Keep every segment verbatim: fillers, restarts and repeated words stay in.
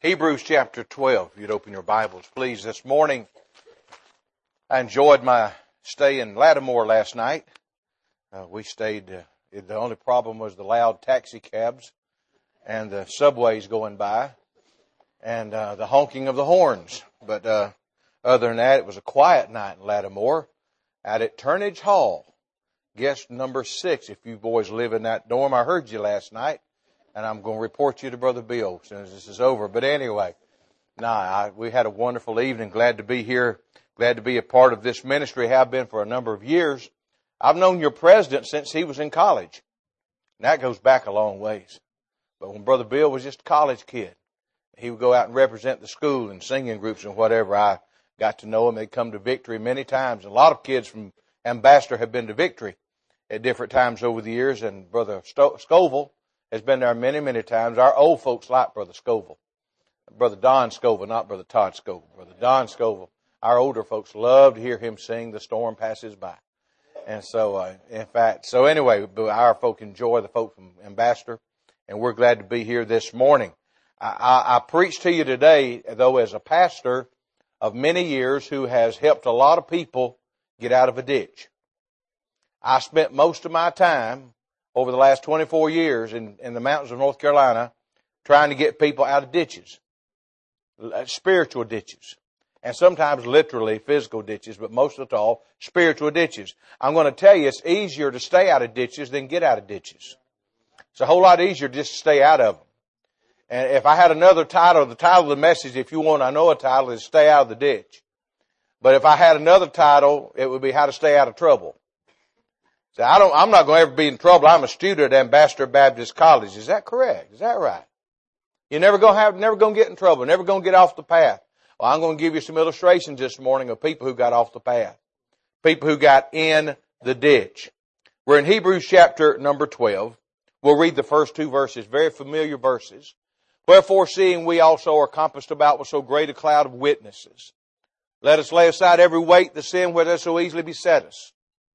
Hebrews chapter twelve, if you'd open your Bibles, please. This morning, I enjoyed my stay in Lattimore last night. Uh, we stayed, uh, the only problem was the loud taxi cabs and the subways going by and uh, the honking of the horns. But uh, other than that, it was a quiet night in Lattimore out at Turnage Hall. Guest number six, if you boys live in that dorm. I heard you last night. And I'm going to report you to Brother Bill as soon as this is over. But anyway, nah, I, we had a wonderful evening. Glad to be here. Glad to be a part of this ministry. Have been for a number of years. I've known your president since he was in college. And that goes back a long ways. But when Brother Bill was just a college kid, he would go out and represent the school in singing groups and whatever. I got to know him. They'd come to Victory many times. And a lot of kids from Ambassador have been to Victory at different times over the years. And Brother Sto- Scoville has been there many, many times. Our old folks like Brother Scoville. Brother Don Scoville, not Brother Todd Scoville. Brother Don Scoville. Our older folks love to hear him sing The Storm Passes By. And so, uh, in fact, so anyway, our folk enjoy the folk from Ambassador, and we're glad to be here this morning. I, I, I preach to you today, though, as a pastor of many years who has helped a lot of people get out of a ditch. I spent most of my time over the last twenty-four years in, in the mountains of North Carolina, trying to get people out of ditches, spiritual ditches, and sometimes literally physical ditches, but most of all, spiritual ditches. I'm going to tell you, it's easier to stay out of ditches than get out of ditches. It's a whole lot easier just to stay out of them. And if I had another title, the title of the message, if you want to know a title, is Stay Out of the Ditch. But if I had another title, it would be How to Stay Out of Trouble. So I don't, I'm not going to ever be in trouble. I'm a student at Ambassador Baptist College. Is that correct? Is that right? You're never going to have, never going to get in trouble, never going to get off the path. Well, I'm going to give you some illustrations this morning of people who got off the path. People who got in the ditch. We're in Hebrews chapter number twelve. We'll read the first two verses, very familiar verses. Wherefore, seeing we also are compassed about with so great a cloud of witnesses, let us lay aside every weight, the sin where does so easily beset us.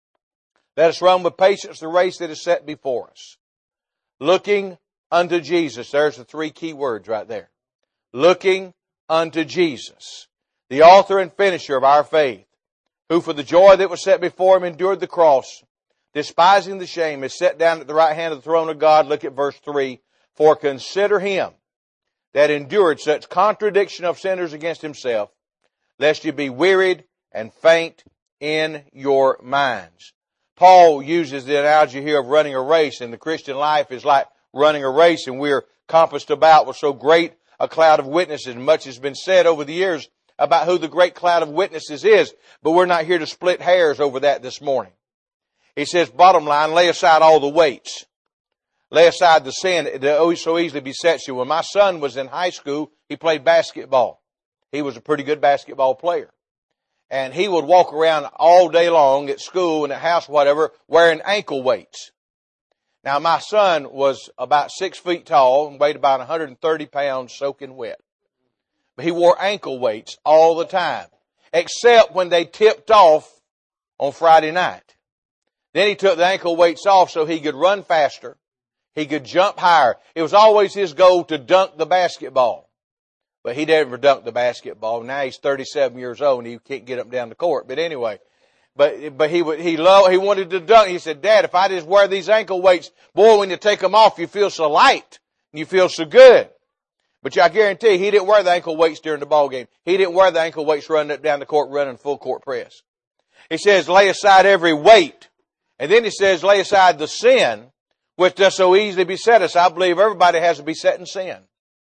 Let us run with patience the race that is set before us. Looking unto Jesus. There's the three key words right there. Looking unto Jesus, the author and finisher of our faith, who for the joy that was set before him endured the cross, despising the shame, is set down at the right hand of the throne of God. Look at verse three. For consider him that endured such contradiction of sinners against himself, lest you be wearied and faint in your minds. Paul uses the analogy here of running a race, and the Christian life is like running a race, and we're compassed about with so great a cloud of witnesses. Much has been said over the years about who the great cloud of witnesses is, but we're not here to split hairs over that this morning. He says, bottom line, lay aside all the weights. Lay aside the sin that so easily besets you. When my son was in high school, he played basketball. He was a pretty good basketball player. And he would walk around all day long at school and at house, whatever, wearing ankle weights. Now, my son was about six feet tall and weighed about one hundred thirty pounds soaking wet. But he wore ankle weights all the time, except when they tipped off on Friday night. Then he took the ankle weights off so he could run faster. He could jump higher. It was always his goal to dunk the basketball. But he never dunked the basketball. Now he's thirty-seven years old and he can't get up down the court. But anyway, but but he he loved, he wanted to dunk. He said, Dad, if I just wear these ankle weights, boy, when you take them off, you feel so light and you feel so good. But I guarantee you, he didn't wear the ankle weights during the ball game. He didn't wear the ankle weights running up down the court, running full court press. He says, lay aside every weight. And then he says, lay aside the sin which does so easily beset us. I believe everybody has a besetting sin.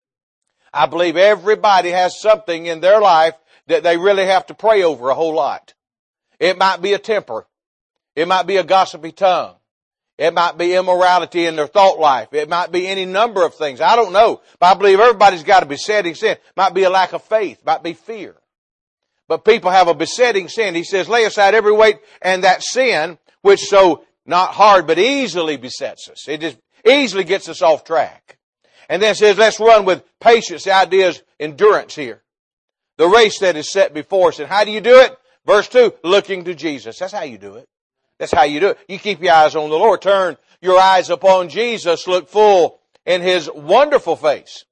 I believe everybody has something in their life that they really have to pray over a whole lot. It might be a temper. It might be a gossipy tongue. It might be immorality in their thought life. It might be any number of things. I don't know. But I believe everybody's got a besetting sin. It might be a lack of faith. It might be fear. But people have a besetting sin. He says, lay aside every weight and that sin, which so not hard but easily besets us. It just easily gets us off track. And then it says, let's run with patience. The idea is endurance here. The race that is set before us. And how do you do it? Verse two, looking to Jesus. That's how you do it. That's how you do it. You keep your eyes on the Lord. Turn your eyes upon Jesus. Look full in His wonderful face.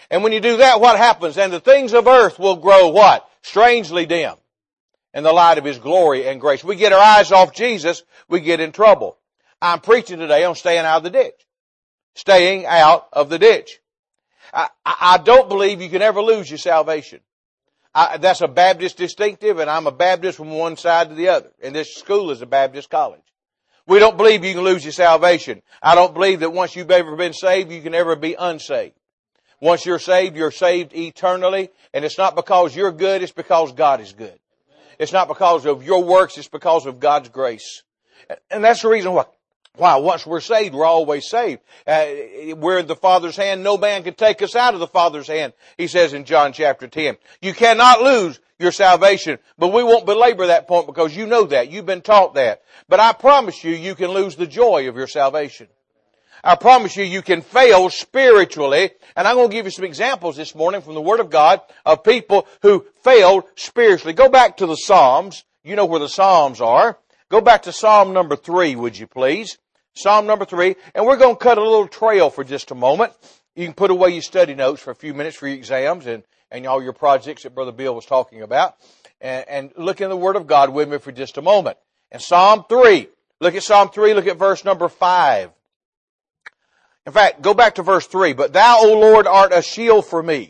And when you do that, what happens? And the things of earth will grow what? Strangely dim in the light of His glory and grace. We get our eyes off Jesus, we get in trouble. I'm preaching today on staying out of the ditch. Staying out of the ditch. I, I don't believe you can ever lose your salvation. I, that's a Baptist distinctive, and I'm a Baptist from one side to the other. And this school is a Baptist college. We don't believe you can lose your salvation. I don't believe that once you've ever been saved, you can ever be unsaved. Once you're saved, you're saved eternally. And it's not because you're good, it's because God is good. It's not because of your works, it's because of God's grace. And that's the reason why. Why? Once we're saved, we're always saved. Uh, we're in the Father's hand. No man can take us out of the Father's hand, He says in John chapter ten. You cannot lose your salvation, but we won't belabor that point because you know that. You've been taught that. But I promise you, you can lose the joy of your salvation. I promise you, you can fail spiritually. And I'm going to give you some examples this morning from the Word of God of people who failed spiritually. Go back to the Psalms. You know where the Psalms are. Go back to Psalm number three, would you please? Psalm number three. And we're going to cut a little trail for just a moment. You can put away your study notes for a few minutes for your exams and, and all your projects that Brother Bill was talking about. And, and look in the Word of God with me for just a moment. And Psalm three. Look at Psalm three. Look at verse number five. In fact, go back to verse three. But Thou, O Lord, art a shield for me,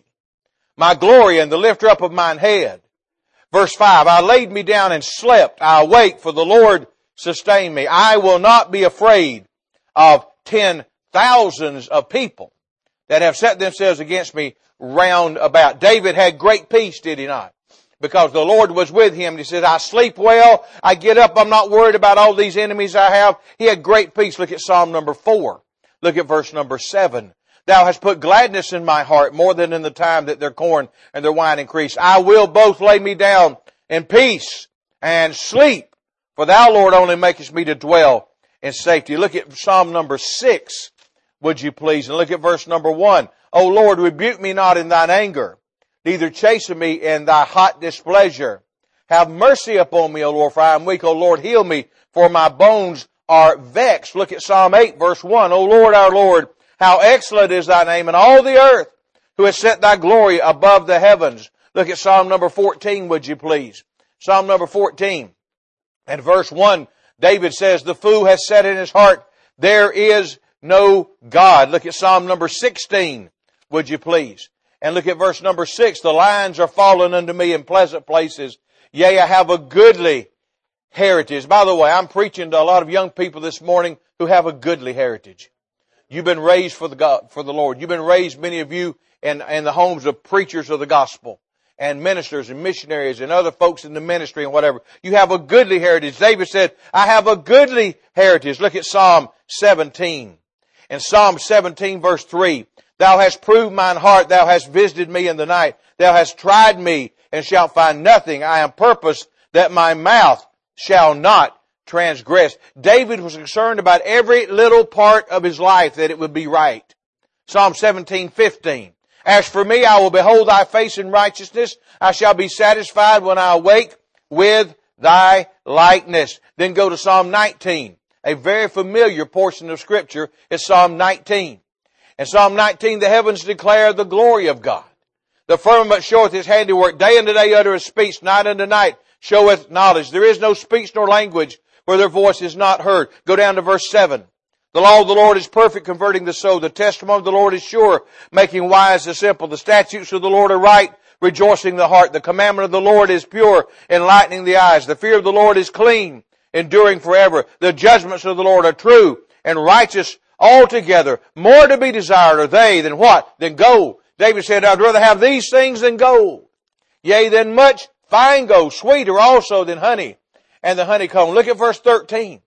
my glory and the lifter up of mine head. Verse five, I laid me down and slept. I awake, for the Lord sustained me. I will not be afraid of ten thousands of people that have set themselves against me round about. David had great peace, did he not? Because the Lord was with him. He said, I sleep well. I get up. I'm not worried about all these enemies I have. He had great peace. Look at Psalm number four. Look at verse number seven. Thou hast put gladness in my heart more than in the time that their corn and their wine increased. I will both lay me down in peace and sleep. For Thou, Lord, only makest me to dwell in safety. Look at Psalm number six, would you please? And look at verse number one. O Lord, rebuke me not in Thine anger, neither chasten me in Thy hot displeasure. Have mercy upon me, O Lord, for I am weak. O Lord, heal me, for my bones are vexed. Look at Psalm eight, verse one. O Lord, our Lord, how excellent is Thy name in all the earth, who has set Thy glory above the heavens. Look at Psalm number fourteen, would you please? Psalm number fourteen. And verse one, David says, the fool has said in his heart, there is no God. Look at Psalm number sixteen, would you please? And look at verse number six. The lines are fallen unto me in pleasant places. Yea, I have a goodly heritage. By the way, I'm preaching to a lot of young people this morning who have a goodly heritage. You've been raised for the God, for the Lord. You've been raised, many of you, in, in the homes of preachers of the gospel and ministers and missionaries and other folks in the ministry and whatever. You have a goodly heritage. David said, I have a goodly heritage. Look at Psalm seventeen. In Psalm seventeen, verse three, Thou hast proved mine heart. Thou hast visited me in the night. Thou hast tried me and shalt find nothing. I am purposed that my mouth shall not transgress. David was concerned about every little part of his life that it would be right. Psalm seventeen, fifteen. As for me, I will behold Thy face in righteousness. I shall be satisfied when I awake with Thy likeness. Then go to Psalm nineteen. A very familiar portion of Scripture is Psalm nineteen. In Psalm nineteen, the heavens declare the glory of God. The firmament showeth His handiwork. Day unto day uttereth speech. Night unto night showeth knowledge. There is no speech nor language where their voice is not heard. Go down to verse seven. The law of the Lord is perfect, converting the soul. The testimony of the Lord is sure, making wise the simple. The statutes of the Lord are right, rejoicing the heart. The commandment of the Lord is pure, enlightening the eyes. The fear of the Lord is clean, enduring forever. The judgments of the Lord are true and righteous altogether. More to be desired are they than what? Than gold. David said, I'd rather have these things than gold. Yea, than much fine gold, sweeter also than honey and the honeycomb. Look at verse thirteen.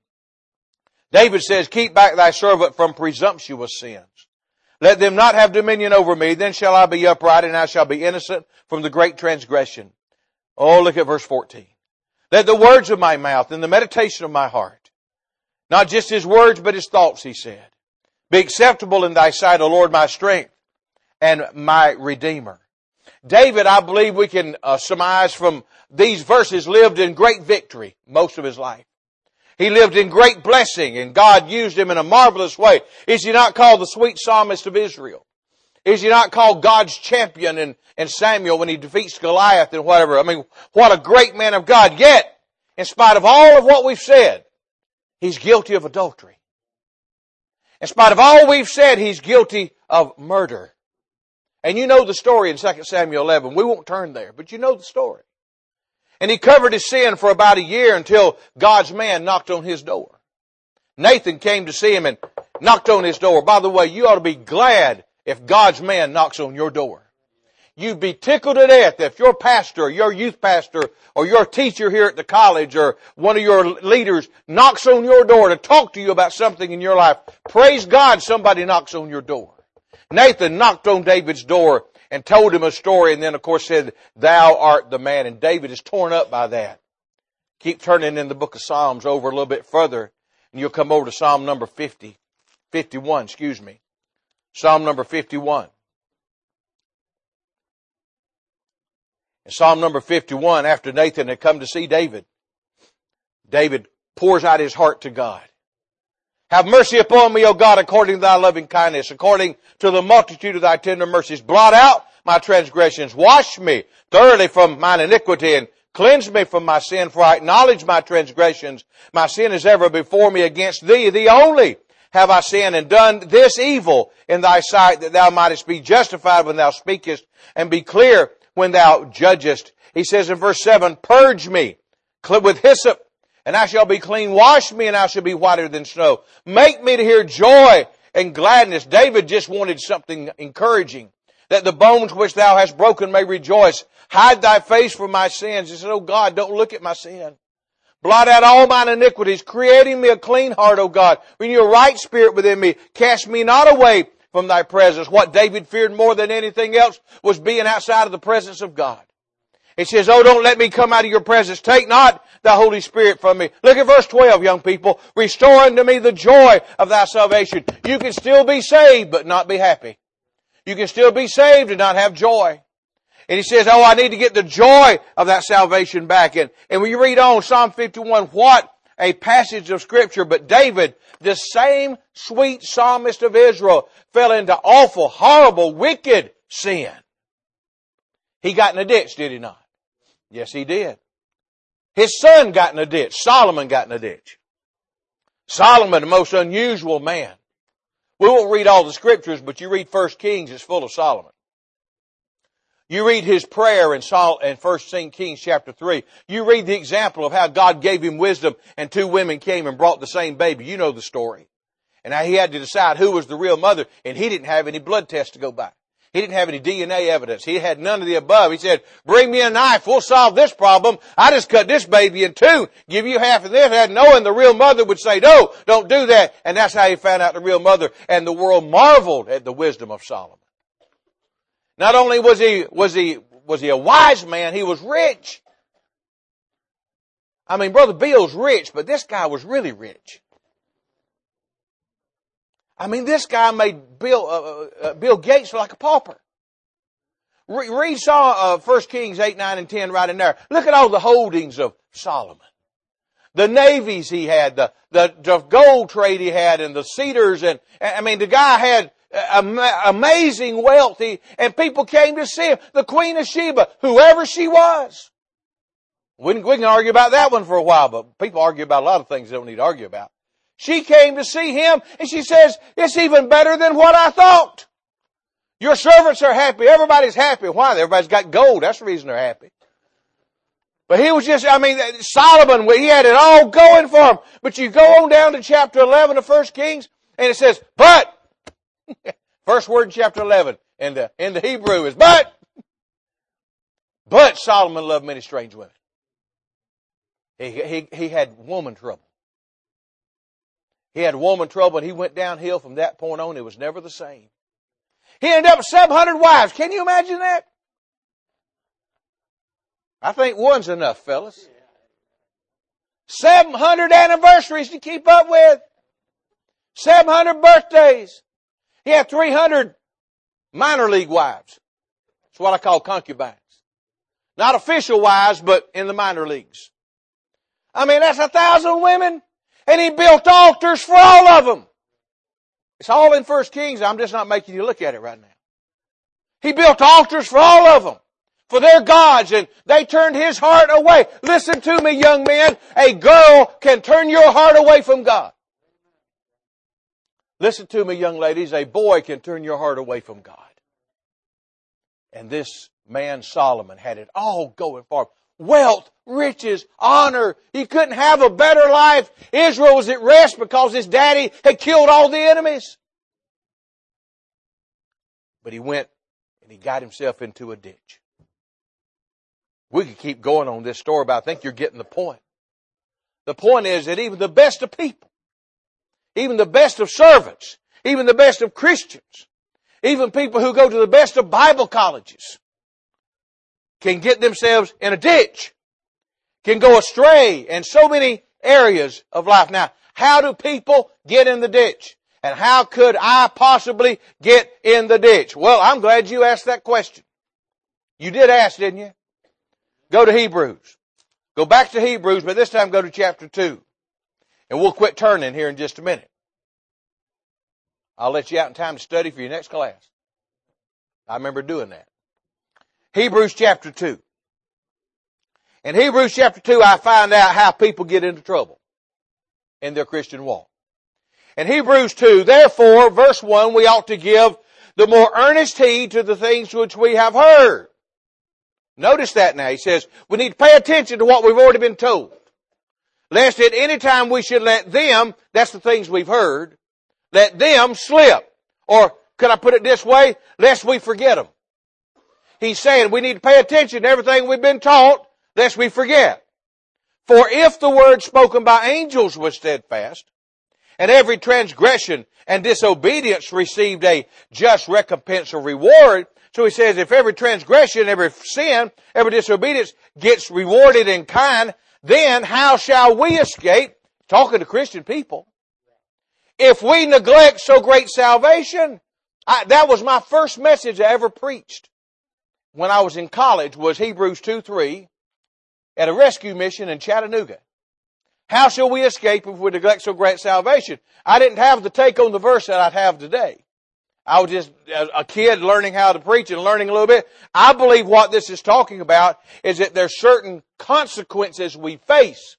David says, keep back Thy servant from presumptuous sins. Let them not have dominion over me. Then shall I be upright, and I shall be innocent from the great transgression. Oh, look at verse fourteen. Let the words of my mouth and the meditation of my heart, not just His words, but His thoughts, he said, be acceptable in Thy sight, O Lord, my strength and my Redeemer. David, I believe we can uh, surmise from these verses, lived in great victory most of his life. He lived in great blessing, and God used him in a marvelous way. Is he not called the sweet psalmist of Israel? Is he not called God's champion in, in Samuel when he defeats Goliath and whatever? I mean, what a great man of God. Yet, in spite of all of what we've said, he's guilty of adultery. In spite of all we've said, he's guilty of murder. And you know the story in Second Samuel eleven. We won't turn there, but you know the story. And he covered his sin for about a year until God's man knocked on his door. Nathan came to see him and knocked on his door. By the way, you ought to be glad if God's man knocks on your door. You'd be tickled to death if your pastor, your youth pastor, or your teacher here at the college, or one of your leaders knocks on your door to talk to you about something in your life. Praise God somebody knocks on your door. Nathan knocked on David's door and told him a story, and then of course said, "Thou art the man." And David is torn up by that. Keep turning in the book of Psalms over a little bit further, and you'll come over to Psalm number fifty, fifty-one, excuse me. Psalm number fifty-one. In Psalm number fifty-one, after Nathan had come to see David, David pours out his heart to God. "Have mercy upon me, O God, according to thy loving kindness, according to the multitude of thy tender mercies. Blot out my transgressions. Wash me thoroughly from mine iniquity, and cleanse me from my sin, for I acknowledge my transgressions. My sin is ever before me. Against thee, thee only, have I sinned and done this evil in thy sight, that thou mightest be justified when thou speakest, and be clear when thou judgest." He says in verse seven, "Purge me with hyssop, and I shall be clean. Wash me, and I shall be whiter than snow. Make me to hear joy and gladness." David just wanted something encouraging, that the bones which thou hast broken may rejoice. "Hide thy face from my sins." He said, "Oh God, don't look at my sin. Blot out all mine iniquities, creating me a clean heart, O God. Renew a right spirit within me. Cast me not away from thy presence." What David feared more than anything else was being outside of the presence of God. He says, "Oh, don't let me come out of your presence. Take not the Holy Spirit from me." Look at verse twelve, young people. "Restore unto me the joy of thy salvation." You can still be saved, but not be happy. You can still be saved and not have joy. And he says, "Oh, I need to get the joy of that salvation back." And, and when you read on Psalm fifty-one, what a passage of Scripture. But David, the same sweet psalmist of Israel, fell into awful, horrible, wicked sin. He got in a ditch, did he not? Yes, he did. His son got in a ditch. Solomon got in a ditch. Solomon, the most unusual man. We won't read all the Scriptures, but you read First Kings, it's full of Solomon. You read his prayer in First Kings chapter three. You read the example of how God gave him wisdom and two women came and brought the same baby. You know the story. And now he had to decide who was the real mother, and he didn't have any blood tests to go by. He didn't have any D N A evidence. He had none of the above. He said, "Bring me a knife. We'll solve this problem. I just cut this baby in two. Give you half of this." And knowing the real mother would say, "No, don't do that." And that's how he found out the real mother. And the world marveled at the wisdom of Solomon. Not only was he, was he, was he a wise man, he was rich. I mean, Brother Bill's rich, but this guy was really rich. I mean, this guy made Bill, uh, uh, Bill Gates look like a pauper. Re- read saw, uh, First Kings eight, nine, and ten right in there. Look at all the holdings of Solomon. The navies he had, the, the, the gold trade he had, and the cedars, and, I mean, the guy had amazing wealth, he, and people came to see him. The Queen of Sheba, whoever she was. We can, we can argue about that one for a while, but people argue about a lot of things they don't need to argue about. She came to see him, and she says, "It's even better than what I thought. Your servants are happy. Everybody's happy." Why? Everybody's got gold. That's the reason they're happy. But he was just, I mean, Solomon, he had it all going for him. But you go on down to chapter eleven of First Kings, and it says, "But," first word in chapter eleven in the, in the Hebrew is "but." But Solomon loved many strange women. He, he, he had woman trouble. He had woman trouble, and he went downhill from that point on. It was never the same. He ended up with seven hundred wives. Can you imagine that? I think one's enough, fellas. seven hundred anniversaries to keep up with. seven hundred birthdays. He had three hundred minor league wives. That's what I call concubines. Not official wives, but in the minor leagues. I mean, that's a thousand women. And he built altars for all of them. It's all in First Kings. I'm just not making you look at it right now. He built altars for all of them, for their gods, and they turned his heart away. Listen to me, young men. A girl can turn your heart away from God. Listen to me, young ladies. A boy can turn your heart away from God. And this man, Solomon, had it all going for him. Wealth, riches, honor. He couldn't have a better life. Israel was at rest because his daddy had killed all the enemies. But he went and he got himself into a ditch. We could keep going on this story, but I think you're getting the point. The point is that even the best of people, even the best of servants, even the best of Christians, even people who go to the best of Bible colleges can get themselves in a ditch, can go astray in so many areas of life. Now, how do people get in the ditch? And how could I possibly get in the ditch? Well, I'm glad you asked that question. You did ask, didn't you? Go to Hebrews. Go back to Hebrews, but this time go to chapter two. And we'll quit turning here in just a minute. I'll let you out in time to study for your next class. I remember doing that. Hebrews chapter two. In Hebrews chapter two, I find out how people get into trouble in their Christian walk. In Hebrews two, therefore, verse one, we ought to give the more earnest heed to the things which we have heard. Notice that now. He says, we need to pay attention to what we've already been told. Lest at any time we should let them, that's the things we've heard, let them slip. Or, could I put it this way? Lest we forget them. He's saying we need to pay attention to everything we've been taught, lest we forget. For if the word spoken by angels was steadfast, and every transgression and disobedience received a just recompense or reward, so he says if every transgression, every sin, every disobedience gets rewarded in kind, then how shall we escape? Talking to Christian people. If we neglect so great salvation, I, that was my first message I ever preached when I was in college, was Hebrews two three at a rescue mission in Chattanooga. How shall we escape if we neglect so great salvation? I didn't have the take on the verse that I'd have today. I was just a kid learning how to preach and learning a little bit. I believe what this is talking about is that there's certain consequences we face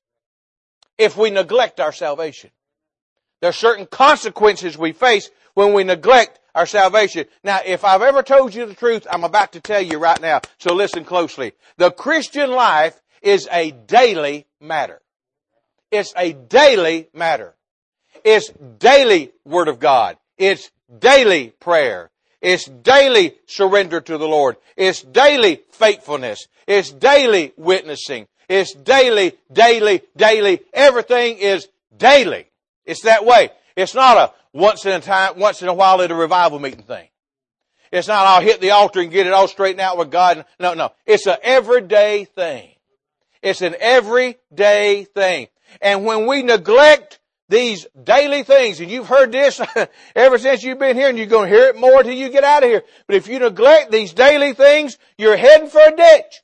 if we neglect our salvation. There's certain consequences we face when we neglect our salvation. Now, if I've ever told you the truth, I'm about to tell you right now. So listen closely. The Christian life is a daily matter. It's a daily matter. It's daily Word of God. It's daily prayer. It's daily surrender to the Lord. It's daily faithfulness. It's daily witnessing. It's daily, daily, daily. Everything is daily. It's that way. It's not a once in a time, once in a while at a revival meeting thing. It's not I'll hit the altar and get it all straightened out with God. No, no. It's an everyday thing. It's an everyday thing. And when we neglect these daily things, and you've heard this ever since you've been here, and you're going to hear it more till you get out of here. But if you neglect these daily things, you're heading for a ditch.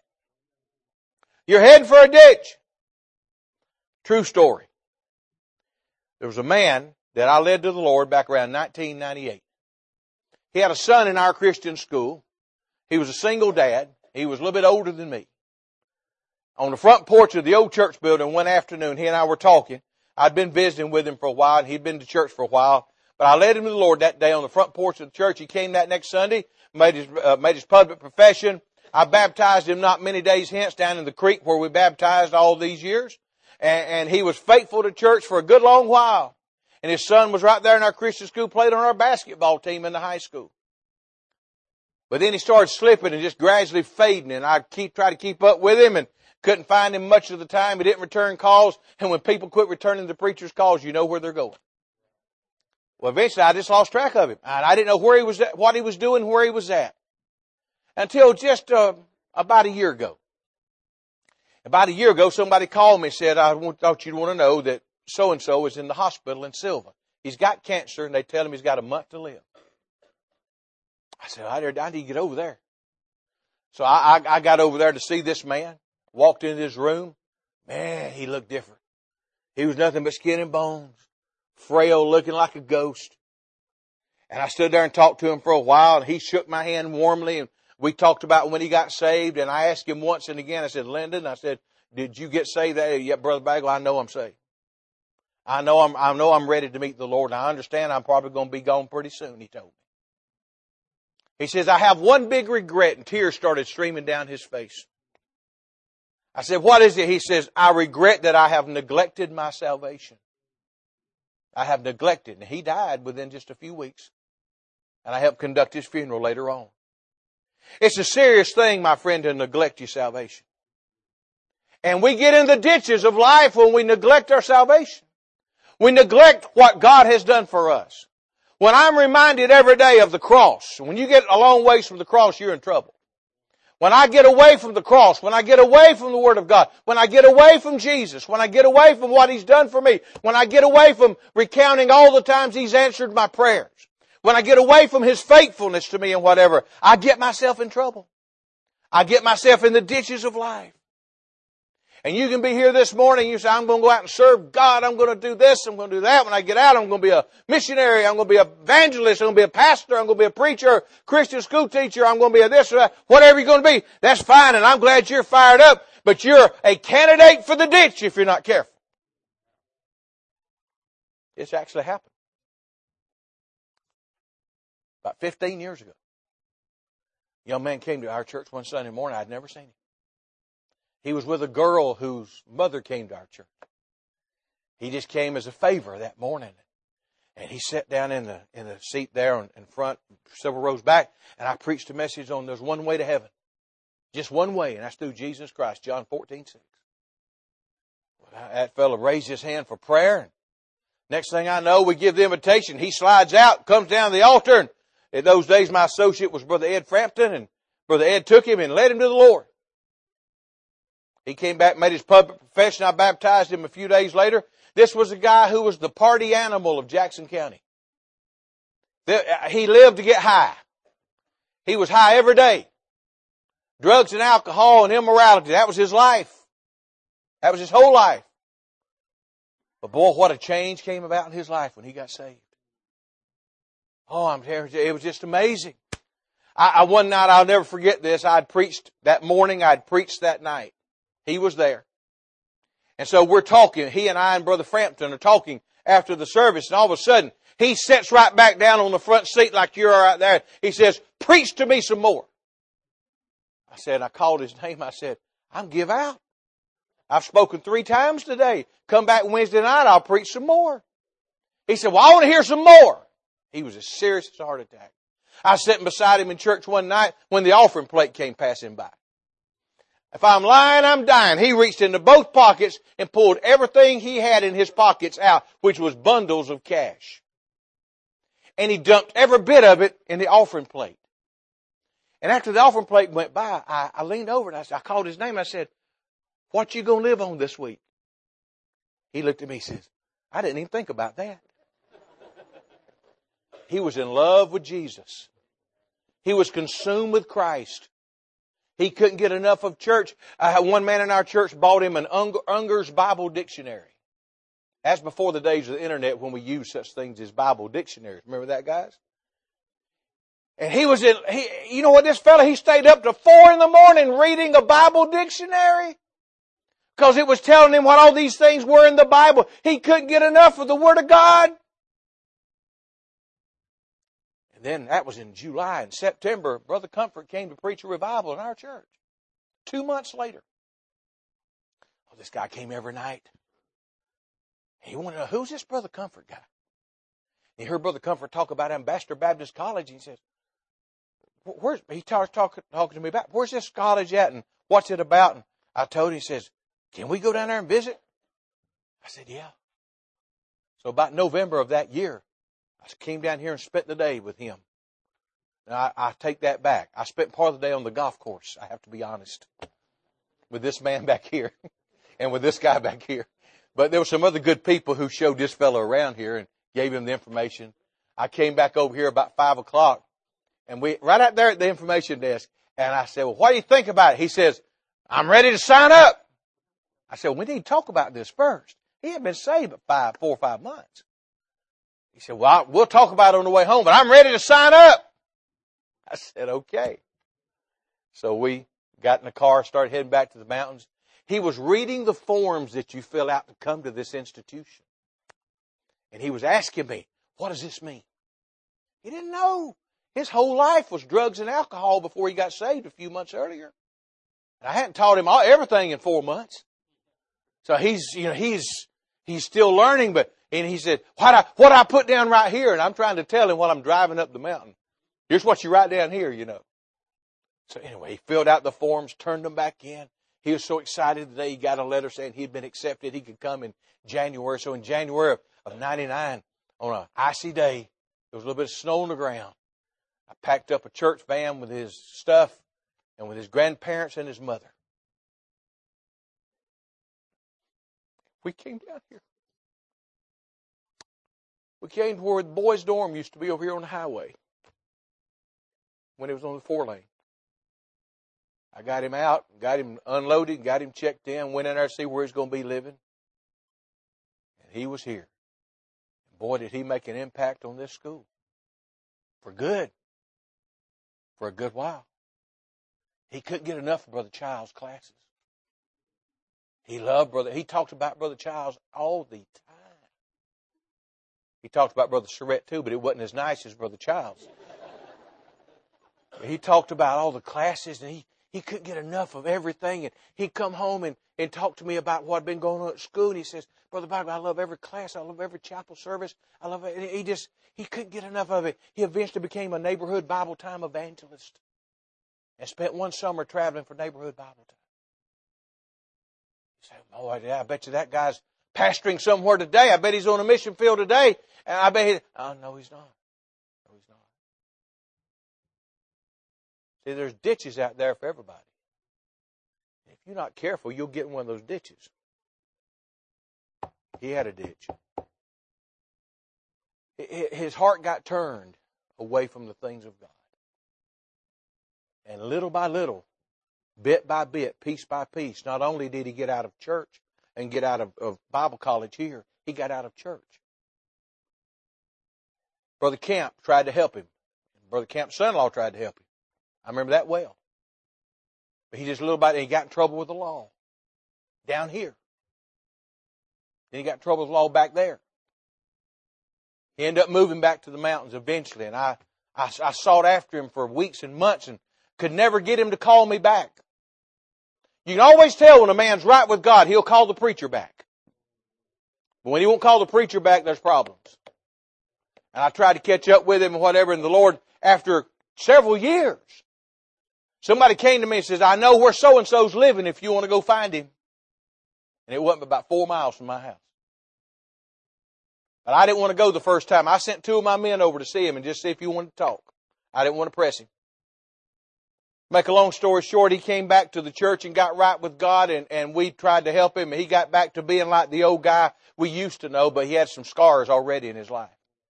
You're heading for a ditch. True story. There was a man that I led to the Lord back around nineteen ninety-eight. He had a son in our Christian school. He was a single dad. He was a little bit older than me. On the front porch of the old church building one afternoon, he and I were talking. I'd been visiting with him for a while, and he'd been to church for a while. But I led him to the Lord that day on the front porch of the church. He came that next Sunday, made his, uh, made his public profession. I baptized him not many days hence down in the creek where we baptized all these years. And, and he was faithful to church for a good long while. And his son was right there in our Christian school, played on our basketball team in the high school. But then he started slipping and just gradually fading, and I keep try to keep up with him and couldn't find him much of the time. He didn't return calls, and when people quit returning the preacher's calls, you know where they're going. Well, eventually I just lost track of him. And I didn't know where he was at, what he was doing, where he was at. Until just uh, about a year ago. About a year ago, somebody called me and said, I thought you'd want to know that so-and-so is in the hospital in Silva. He's got cancer, and they tell him he's got a month to live. I said, I need to get over there. So I, I, I got over there to see this man. Walked into his room. Man, he looked different. He was nothing but skin and bones. Frail, looking like a ghost. And I stood there and talked to him for a while, and he shook my hand warmly, and we talked about when he got saved, and I asked him once and again, I said, Lyndon, I said, did you get saved? Yeah, Brother Bagwell, I know I'm saved. I know I'm, I know I'm ready to meet the Lord, and I understand I'm probably going to be gone pretty soon, he told me. He says, I have one big regret, and tears started streaming down his face. I said, what is it? He says, I regret that I have neglected my salvation. I have neglected. And he died within just a few weeks. And I helped conduct his funeral later on. It's a serious thing, my friend, to neglect your salvation. And we get in the ditches of life when we neglect our salvation. We neglect what God has done for us. When I'm reminded every day of the cross, when you get a long ways from the cross, you're in trouble. When I get away from the cross, when I get away from the Word of God, when I get away from Jesus, when I get away from what He's done for me, when I get away from recounting all the times He's answered my prayers, when I get away from His faithfulness to me and whatever, I get myself in trouble. I get myself in the ditches of life. And you can be here this morning, you say, I'm going to go out and serve God, I'm going to do this, I'm going to do that. When I get out, I'm going to be a missionary, I'm going to be an evangelist, I'm going to be a pastor, I'm going to be a preacher, Christian school teacher, I'm going to be a this or that. Whatever you're going to be, that's fine, and I'm glad you're fired up, but you're a candidate for the ditch if you're not careful. It's actually happened. About fifteen years ago, a young man came to our church one Sunday morning. I'd never seen him. He was with a girl whose mother came to our church. He just came as a favor that morning. And he sat down in the in the seat there in front, several rows back, and I preached a message on there's one way to heaven. Just one way, and that's through Jesus Christ, John fourteen six. Well, that fellow raised his hand for prayer. And next thing I know, we give the invitation. He slides out, comes down to the altar. And in those days, my associate was Brother Ed Frampton, and Brother Ed took him and led him to the Lord. He came back, made his public profession. I baptized him a few days later. This was a guy who was the party animal of Jackson County. He lived to get high. He was high every day. Drugs and alcohol and immorality. That was his life. That was his whole life. But boy, what a change came about in his life when he got saved. Oh, I'm telling you, it was just amazing. I, I one night, I'll never forget this. I'd preached that morning. I'd preached that night. He was there. And so we're talking. He and I and Brother Frampton are talking after the service. And all of a sudden, he sits right back down on the front seat like you are right there. He says, preach to me some more. I said, I called his name. I said, I'm give out. I've spoken three times today. Come back Wednesday night, I'll preach some more. He said, well, I want to hear some more. He was as serious as a heart attack. I was sitting beside him in church one night when the offering plate came passing by. If I'm lying, I'm dying. He reached into both pockets and pulled everything he had in his pockets out, which was bundles of cash. And he dumped every bit of it in the offering plate. And after the offering plate went by, I, I leaned over and I, said, I called his name and I said, what you going to live on this week? He looked at me and says, I didn't even think about that. He was in love with Jesus. He was consumed with Christ. He couldn't get enough of church. Uh, one man in our church bought him an Unger, Unger's Bible Dictionary. That's before the days of the internet when we used such things as Bible dictionaries. Remember that, guys? And he was in, he, you know what, this fella, he stayed up to four in the morning reading a Bible dictionary. Because it was telling him what all these things were in the Bible. He couldn't get enough of the Word of God. Then that was in July. In September, Brother Comfort came to preach a revival in our church. Two months later. Oh, this guy came every night. He wanted to know, who's this Brother Comfort guy? He heard Brother Comfort talk about Ambassador Baptist College. And he says, where's, he starts talking, talking to me about, where's this college at and what's it about? And I told him, he says, can we go down there and visit? I said, yeah. So about November of that year, I came down here and spent the day with him. Now, I, I take that back. I spent part of the day on the golf course, I have to be honest, with this man back here and with this guy back here. But there were some other good people who showed this fellow around here and gave him the information. I came back over here about five o'clock, and we right out there at the information desk, and I said, well, what do you think about it? He says, I'm ready to sign up. I said, well, we need to talk about this first. He had been saved about five, four or five months. He said, well, we'll talk about it on the way home, but I'm ready to sign up. I said, okay. So we got in the car, started heading back to the mountains. He was reading the forms that you fill out to come to this institution. And he was asking me, what does this mean? He didn't know. His whole life was drugs and alcohol before he got saved a few months earlier. And I hadn't taught him all, everything in four months. So he's, you know, he's, he's still learning, but, and he said, what I, what I put down right here? And I'm trying to tell him while I'm driving up the mountain. Here's what you write down here, you know. So anyway, he filled out the forms, turned them back in. He was so excited the day he got a letter saying he'd been accepted. He could come in January. So in January of, of ninety-nine, on an icy day, there was a little bit of snow on the ground. I packed up a church van with his stuff and with his grandparents and his mother. We came down here. We came to where the boys' dorm used to be over here on the highway when it was on the four lane. I got him out, got him unloaded, got him checked in, went in there to see where he's going to be living. And he was here. Boy, did he make an impact on this school. For good. For a good while. He couldn't get enough of Brother Child's classes. He loved Brother, he talked about Brother Childs all the time. He talked about Brother Surrett too, but it wasn't as nice as Brother Childs. He talked about all the classes, and he, he couldn't get enough of everything. And he'd come home and, and talk to me about what had been going on at school. And he says, Brother Bible, I love every class. I love every chapel service. I love it. And he just, he couldn't get enough of it. He eventually became a neighborhood Bible time evangelist and spent one summer traveling for neighborhood Bible time. You say, oh, I bet you that guy's pastoring somewhere today. I bet he's on a mission field today. And I bet he, oh, no, he's not. No, he's not. See, there's ditches out there for everybody. If you're not careful, you'll get in one of those ditches. He had a ditch. His heart got turned away from the things of God. And little by little, bit by bit, piece by piece, not only did he get out of church and get out of, of Bible college here, he got out of church. Brother Camp tried to help him. Brother Camp's son-in-law tried to help him. I remember that well. But he just a little bit, and he got in trouble with the law down here. Then he got in trouble with the law back there. He ended up moving back to the mountains eventually, and I, I, I sought after him for weeks and months and could never get him to call me back. You can always tell when a man's right with God, he'll call the preacher back. But when he won't call the preacher back, there's problems. And I tried to catch up with him and whatever, and the Lord, after several years, somebody came to me and says, I know where so-and-so's living if you want to go find him. And it wasn't about four miles from my house. But I didn't want to go the first time. I sent two of my men over to see him and just see if he wanted to talk. I didn't want to press him. Make a long story short, he came back to the church and got right with God, and, and we tried to help him. And he got back to being like the old guy we used to know, but he had some scars already in his life.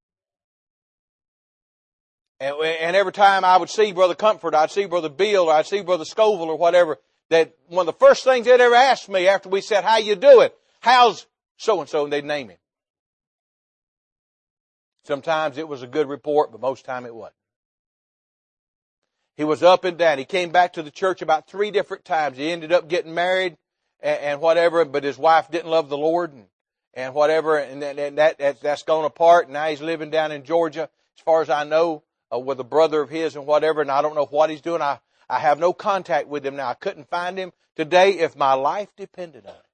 And, and every time I would see Brother Comfort, I'd see Brother Bill, or I'd see Brother Scoville or whatever, that one of the first things they'd ever ask me after we said, how you doing? How's so-and-so? And they'd name him. Sometimes it was a good report, but most time it wasn't. He was up and down. He came back to the church about three different times. He ended up getting married and, and whatever, but his wife didn't love the Lord and, and whatever, and, that, and that, that that's gone apart. And now he's living down in Georgia, as far as I know, uh, with a brother of his and whatever, and I don't know what he's doing. I, I have no contact with him now. I couldn't find him today if my life depended on it.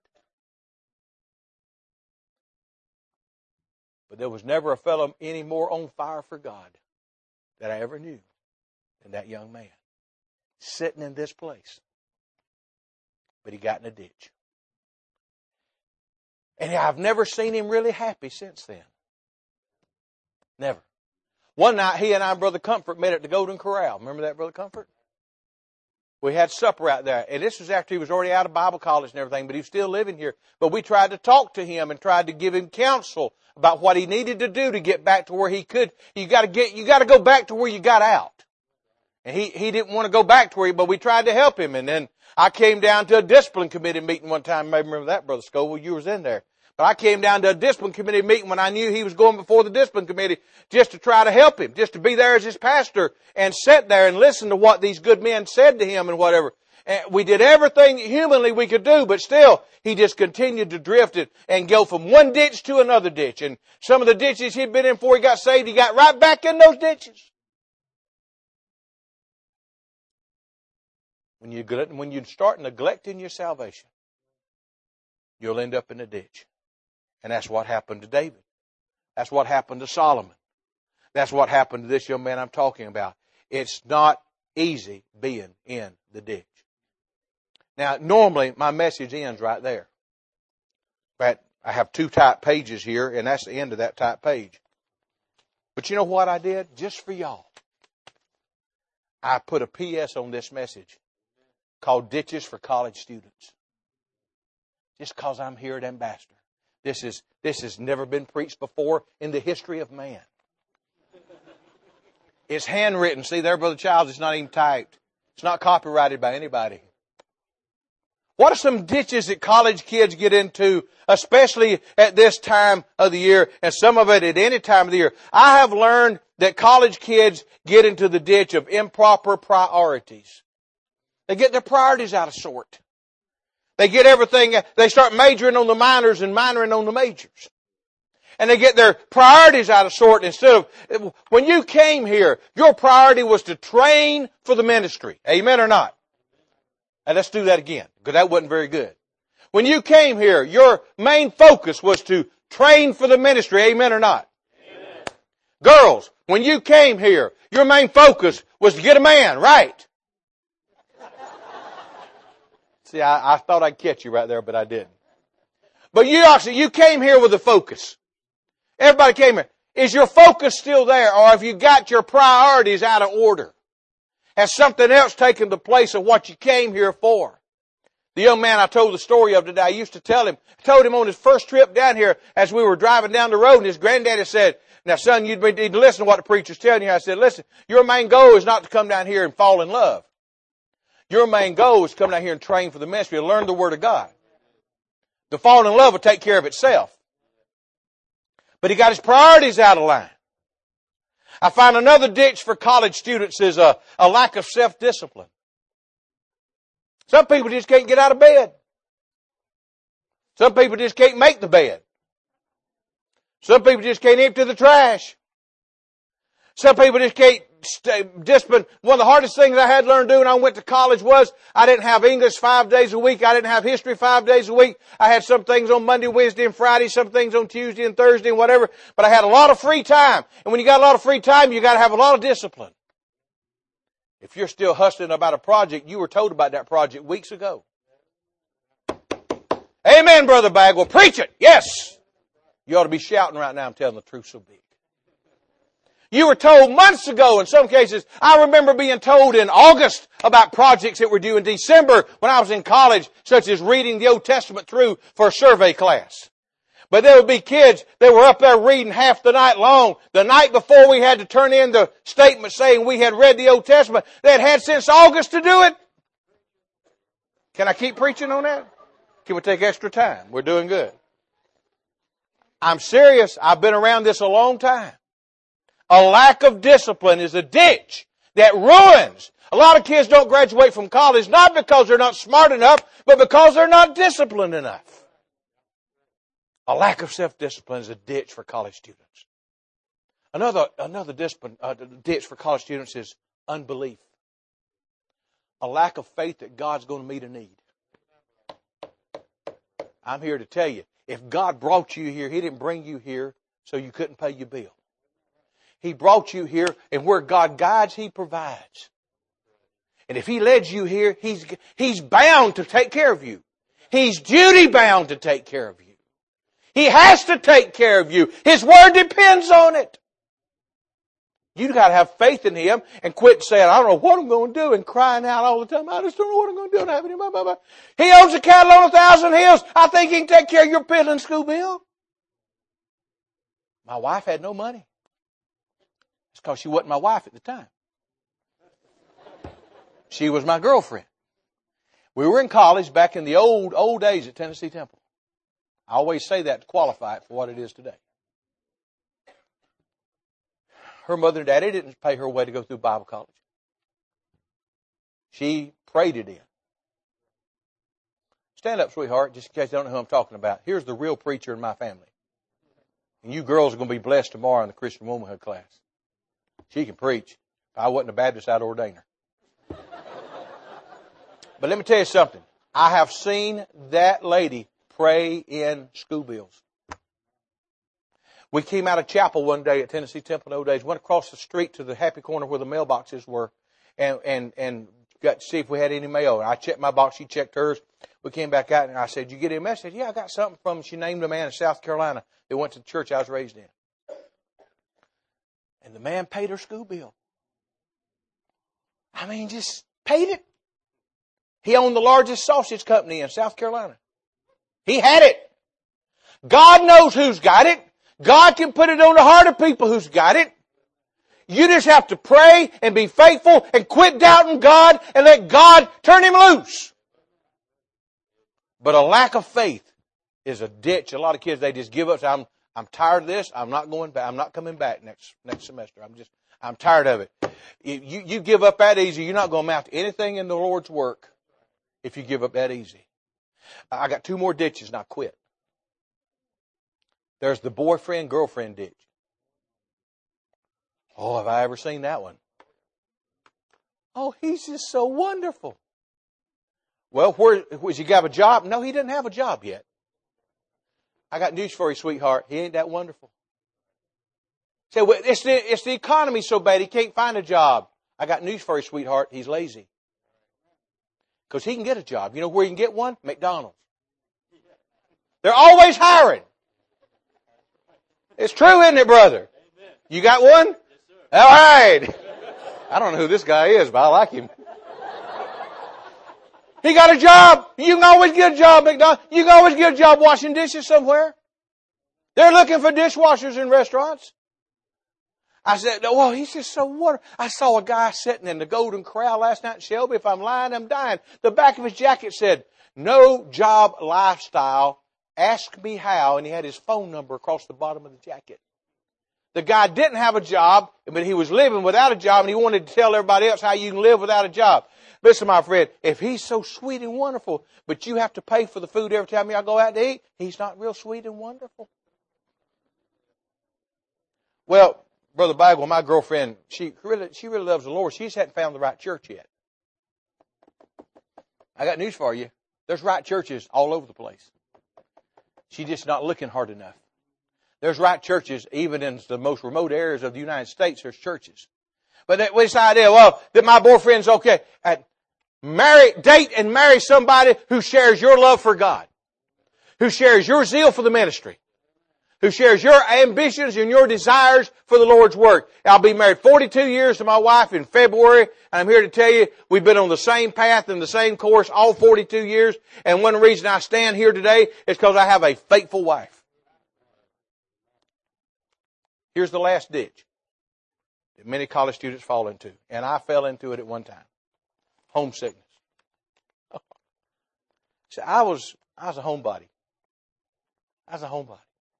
But there was never a fellow any more on fire for God that I ever knew than that young man sitting in this place. But he got in a ditch. And I've never seen him really happy since then. Never. One night, he and I and Brother Comfort met at the Golden Corral. Remember that, Brother Comfort? We had supper out there. And this was after he was already out of Bible college and everything, but he was still living here. But we tried to talk to him and tried to give him counsel about what he needed to do to get back to where he could. You got to get, you got to go back to where you got out. And he, he didn't want to go back to where he, but we tried to help him. And then I came down to a discipline committee meeting one time. Maybe remember that, Brother Scoville. You was in there. But I came down to a discipline committee meeting when I knew he was going before the discipline committee just to try to help him, just to be there as his pastor and sit there and listen to what these good men said to him and whatever. And we did everything humanly we could do, but still, he just continued to drift it and go from one ditch to another ditch. And some of the ditches he'd been in before he got saved, he got right back in those ditches. When you, when you start neglecting your salvation, you'll end up in a ditch. And that's what happened to David. That's what happened to Solomon. That's what happened to this young man I'm talking about. It's not easy being in the ditch. Now, normally my message ends right there. But I have two type pages here, and that's the end of that type page. But you know what I did? Just for y'all. I put a P S on this message called Ditches for College Students. Just because I'm here at Ambassador. This is this has never been preached before in the history of man. It's handwritten. See there, Brother Childs, it's not even typed. It's not copyrighted by anybody. What are some ditches that college kids get into, especially at this time of the year, and some of it at any time of the year? I have learned that college kids get into the ditch of improper priorities. They get their priorities out of sort. They get everything, they start majoring on the minors and minoring on the majors. And they get their priorities out of sort. Instead of, when you came here, your priority was to train for the ministry. Amen or not? And let's do that again, because that wasn't very good. When you came here, your main focus was to train for the ministry. Amen or not? Amen. Girls, when you came here, your main focus was to get a man, right? See, I, I thought I'd catch you right there, but I didn't. But you actually, you came here with a focus. Everybody came here. Is your focus still there, or have you got your priorities out of order? Has something else taken the place of what you came here for? The young man I told the story of today, I used to tell him, I told him on his first trip down here as we were driving down the road, and his granddaddy said, now son, you'd need to listen to what the preacher's telling you. I said, listen, your main goal is not to come down here and fall in love. Your main goal is to come down here and train for the ministry and learn the Word of God. The falling in love will take care of itself. But he got his priorities out of line. I find another ditch for college students is a, a lack of self-discipline. Some people just can't get out of bed. Some people just can't make the bed. Some people just can't empty the trash. Some people just can't stay discipline. One of the hardest things I had to learn to do when I went to college was I didn't have English five days a week. I didn't have history five days a week. I had some things on Monday, Wednesday, and Friday, some things on Tuesday and Thursday and whatever. But I had a lot of free time. And when you got a lot of free time, you got to have a lot of discipline. If you're still hustling about a project, you were told about that project weeks ago. Amen, Brother Bagwell. Preach it. Yes. You ought to be shouting right now. I'm telling the truth so big. You were told months ago in some cases. I remember being told in August about projects that were due in December when I was in college, such as reading the Old Testament through for a survey class. But there would be kids that were up there reading half the night long. The night before we had to turn in the statement saying we had read the Old Testament, they had had since August to do it. Can I keep preaching on that? Can we take extra time? We're doing good. I'm serious. I've been around this a long time. A lack of discipline is a ditch that ruins. A lot of kids don't graduate from college not because they're not smart enough, but because they're not disciplined enough. A lack of self-discipline is a ditch for college students. Another, another discipline, uh, ditch for college students is unbelief. A lack of faith that God's going to meet a need. I'm here to tell you, if God brought you here, He didn't bring you here so you couldn't pay your bill. He brought you here, and where God guides, He provides. And if He led you here, He's, He's bound to take care of you. He's duty bound to take care of you. He has to take care of you. His Word depends on it. You've got to have faith in Him and quit saying, I don't know what I'm going to do, and crying out all the time. I just don't know what I'm going to do. I don't have any money. Blah, blah, blah. He owns a cattle on a thousand hills. I think He can take care of your piddling school bill. My wife had no money. It's because she wasn't my wife at the time. She was my girlfriend. We were in college back in the old, old days at Tennessee Temple. I always say that to qualify it for what it is today. Her mother and daddy didn't pay her way to go through Bible college. She prayed it in. Stand up, sweetheart, just in case you don't know who I'm talking about. Here's the real preacher in my family. And you girls are going to be blessed tomorrow in the Christian Womanhood class. She can preach. If I wasn't a Baptist, I'd ordain her. But let me tell you something. I have seen that lady pray in school bills. We came out of chapel one day at Tennessee Temple in those days, went across the street to the happy corner where the mailboxes were, and, and, and got to see if we had any mail. And I checked my box, she checked hers. We came back out, and I said, "You get a message?" "Yeah, I got something from him." She named a man in South Carolina that went to the church I was raised in. And the man paid her school bill. I mean, just paid it. He owned the largest sausage company in South Carolina. He had it. God knows who's got it. God can put it on the heart of people who's got it. You just have to pray and be faithful and quit doubting God and let God turn him loose. But a lack of faith is a ditch. A lot of kids, they just give up. Say, I'm, I'm tired of this. I'm not going back. I'm not coming back next, next semester. I'm just, I'm tired of it. You, you give up that easy, you're not going to amount to anything in the Lord's work if you give up that easy. I got two more ditches and I quit. There's the boyfriend-girlfriend ditch. Oh, have I ever seen that one? Oh, he's just so wonderful. Well, where, was he got a job? No, he didn't have a job yet. I got news for you, sweetheart. He ain't that wonderful. Say, well, it's the, it's the economy so bad he can't find a job. I got news for you, sweetheart. He's lazy. Because he can get a job. You know where you can get one? McDonald's. They're always hiring. It's true, isn't it, brother? You got one? Yes, sir. All right. I don't know who this guy is, but I like him. He got a job. You can always get a job, McDonald's. You can always get a job washing dishes somewhere. They're looking for dishwashers in restaurants. I said, well, he's just so wonderful. I saw a guy sitting in the Golden Corral last night in Shelby. If I'm lying, I'm dying. The back of his jacket said, "No job lifestyle. Ask me how." And he had his phone number across the bottom of the jacket. The guy didn't have a job, but he was living without a job, and he wanted to tell everybody else how you can live without a job. Listen, my friend, if he's so sweet and wonderful, but you have to pay for the food every time y'all go out to eat, he's not real sweet and wonderful. Well, Brother Bagwell, my girlfriend, she really, she really loves the Lord. She just hadn't found the right church yet. I got news for you. There's right churches all over the place. She's just not looking hard enough. There's right churches, even in the most remote areas of the United States, there's churches. But that, this idea, well, that my boyfriend's okay. At marry, date and marry somebody who shares your love for God, who shares your zeal for the ministry, who shares your ambitions and your desires for the Lord's work. I'll be married forty-two years to my wife in February, and I'm here to tell you we've been on the same path and the same course all forty-two years. And one reason I stand here today is because I have a faithful wife. Here's the last ditch that many college students fall into, and I fell into it at one time. Homesickness. See, I was, I was a homebody. I was a homebody.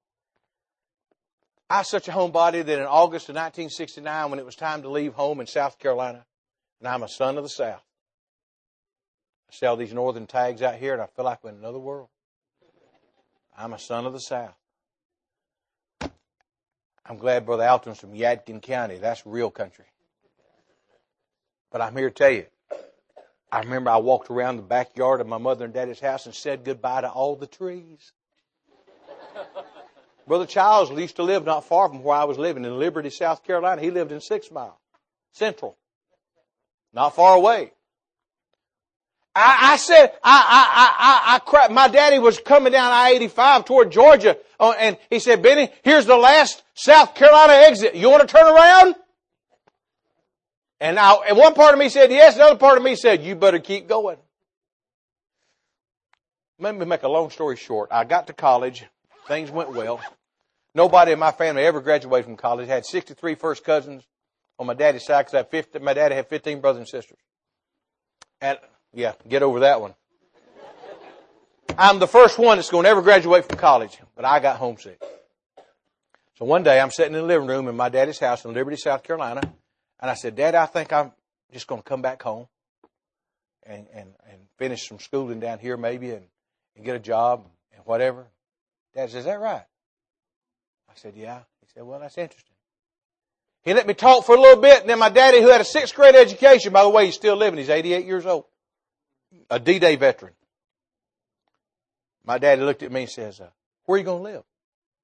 I was such a homebody that in August of nineteen sixty-nine, when it was time to leave home in South Carolina, and I'm a son of the South, I see all these northern tags out here, and I feel like I'm in another world. I'm a son of the South. I'm glad Brother Alton's from Yadkin County. That's real country. But I'm here to tell you, I remember I walked around the backyard of my mother and daddy's house and said goodbye to all the trees. Brother Childs used to live not far from where I was living in Liberty, South Carolina. He lived in Six Mile, Central, not far away. I, I said, I, I, I, I, cried. My daddy was coming down I eighty-five toward Georgia, uh, and he said, "Benny, here's the last South Carolina exit. You want to turn around?" And, I, and one part of me said yes, the other part of me said, "You better keep going." Let me make a long story short. I got to college. Things went well. Nobody in my family ever graduated from college. I had sixty-three first cousins on my daddy's side because I had fifty, my daddy had fifteen brothers and sisters. And yeah, get over that one. I'm the first one that's going to ever graduate from college, but I got homesick. So one day I'm sitting in the living room in my daddy's house in Liberty, South Carolina, and I said, Dad, I think I'm just going to come back home and, and, and finish some schooling down here maybe and, and get a job and whatever. Dad says, is that right? I said, yeah. He said, well, that's interesting. He let me talk for a little bit, and then my daddy, who had a sixth grade education, by the way, he's still living. He's eighty-eight years old. A D-Day veteran. My daddy looked at me and says, uh, where are you going to live?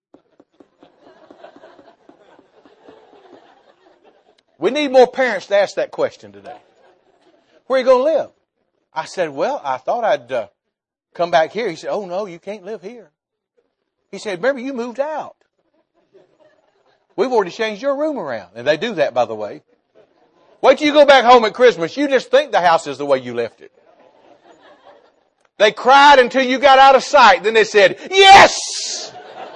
We need more parents to ask that question today. Where are you going to live? I said, well, I thought I'd uh, come back here. He said, oh, no, you can't live here. He said, remember, you moved out. We've already changed your room around. And they do that, by the way. Wait till you go back home at Christmas. You just think the house is the way you left it. They cried until you got out of sight. Then they said, yes!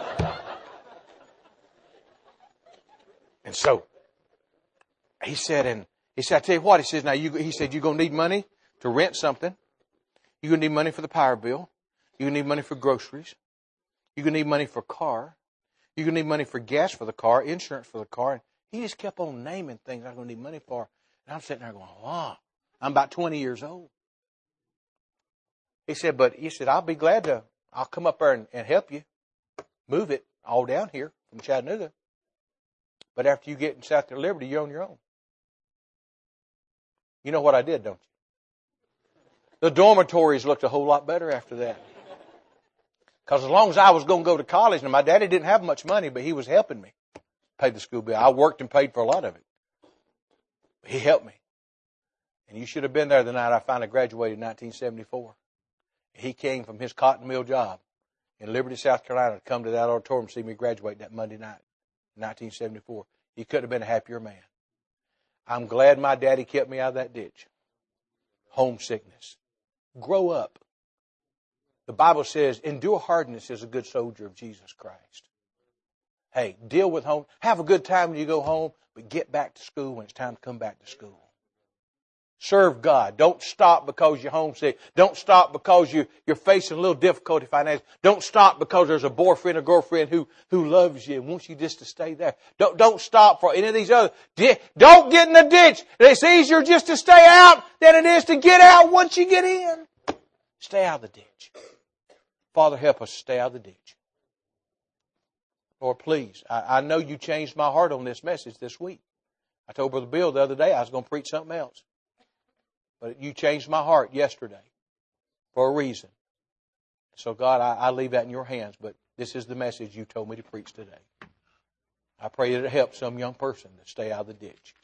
And so, he said, and he said, I tell you what, he says, now you, he said, you're going to need money to rent something. You're going to need money for the power bill. You're going to need money for groceries. You're going to need money for a car. You're going to need money for gas for the car, insurance for the car. And he just kept on naming things I'm going to need money for. And I'm sitting there going, wow, I'm about twenty years old. He said, but he said, I'll be glad to, I'll come up there and, and help you move it all down here from Chattanooga. But after you get in South Carolina Liberty, you're on your own. You know what I did, don't you? The dormitories looked a whole lot better after that. Because as long as I was going to go to college, and my daddy didn't have much money, but he was helping me pay the school bill. I worked and paid for a lot of it. He helped me. And you should have been there the night I finally graduated in nineteen seventy-four. He came from his cotton mill job in Liberty, South Carolina, to come to that auditorium to see me graduate that Monday night, nineteen seventy-four. He couldn't have been a happier man. I'm glad my daddy kept me out of that ditch. Homesickness. Grow up. The Bible says, endure hardness as a good soldier of Jesus Christ. Hey, deal with home. Have a good time when you go home, but get back to school when it's time to come back to school. Serve God. Don't stop because you're homesick. Don't stop because you, you're facing a little difficulty financially. Don't stop because there's a boyfriend or girlfriend who, who loves you and wants you just to stay there. Don't, don't stop for any of these other. Don't get in the ditch. It's easier just to stay out than it is to get out once you get in. Stay out of the ditch. Father, help us stay out of the ditch. Lord, please, I, I know you changed my heart on this message this week. I told Brother Bill the other day I was going to preach something else. But you changed my heart yesterday for a reason. So, God, I, I leave that in your hands, but this is the message you told me to preach today. I pray that it helps some young person to stay out of the ditch.